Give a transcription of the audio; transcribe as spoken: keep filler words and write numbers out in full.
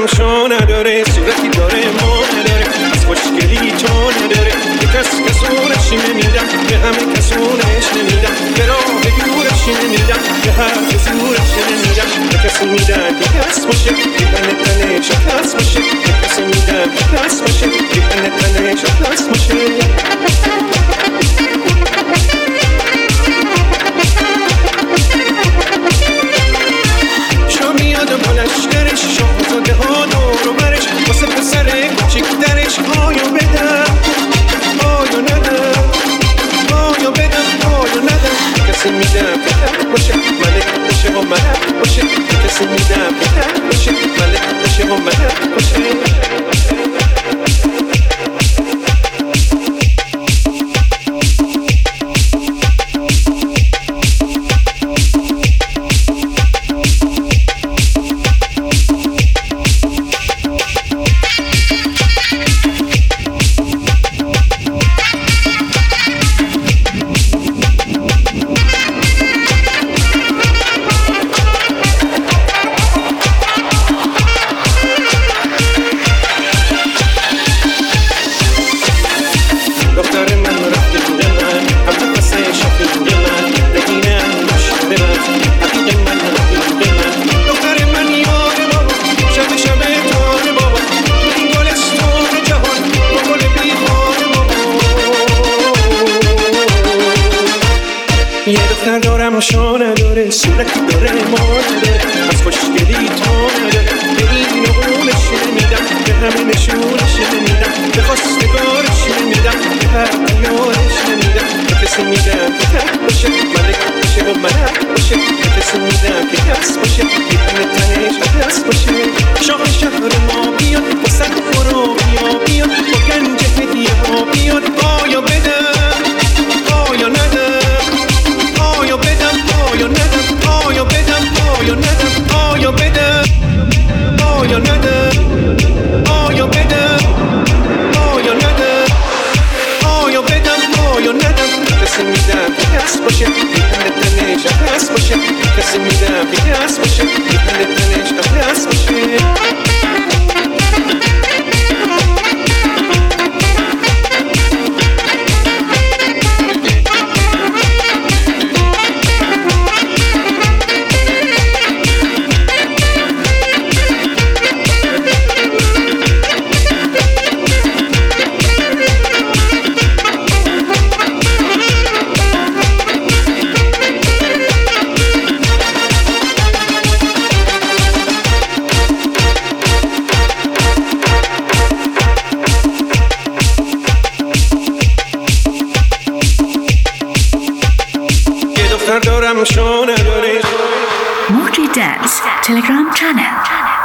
شو نداره، صورتی داره ما نداره، از خوشگلی تو نداره. به کس کسونش نمیدم، به همه کسونش نمیدم، به راه دورش نمیدم، به حرف زورش نمیدم. به کسی میدم که کس باشه، که تنه تنه شکست باشه. به کسی میدم که کس باشه، که تنه تنه شکست باشه. شو میاد و بلشگرش، شاهزاده ها دور و برش، واسه پسر کوچیک درش. آیا بدم آیا ندم، آیا بدم آیا ندم. کسی میدم که تک باشه، ملک باشه و ملک باشه. کسی میدم که تک باشه، ملک باشه و ملک باشه. یه دختر دارم شو نداره، صورتی داره ما نداره، از خوشگلی تو نداره. به این و اونش نمیدم، به همه نشونش نمیدم، به خواستگارش نمیدم، به هر دیارش نمیدم. به کسی میدم که تک باشه، ملک باشه و ملک باشه. به کسی میدم که کس باشه، یه تنه تنش کس باشه. شاه شهر ما بیاد، با صد برو بیا بیاد، با گنج هدیه ها بیاد. آیا بدم آیا ندم، آیا بدم آیا ندم، آیا بدم آیا ندم، آیا بدم آیا ندم، آیا بدم آیا ندم، آیا بدم آیا ندم. کسی میدم که کس باشه، یه تنه تنش کس باشه. کسی میدم که کس باشه، یه تنه تنش کس باشه. دارم شو نداره. Moji Dance Telegram channel.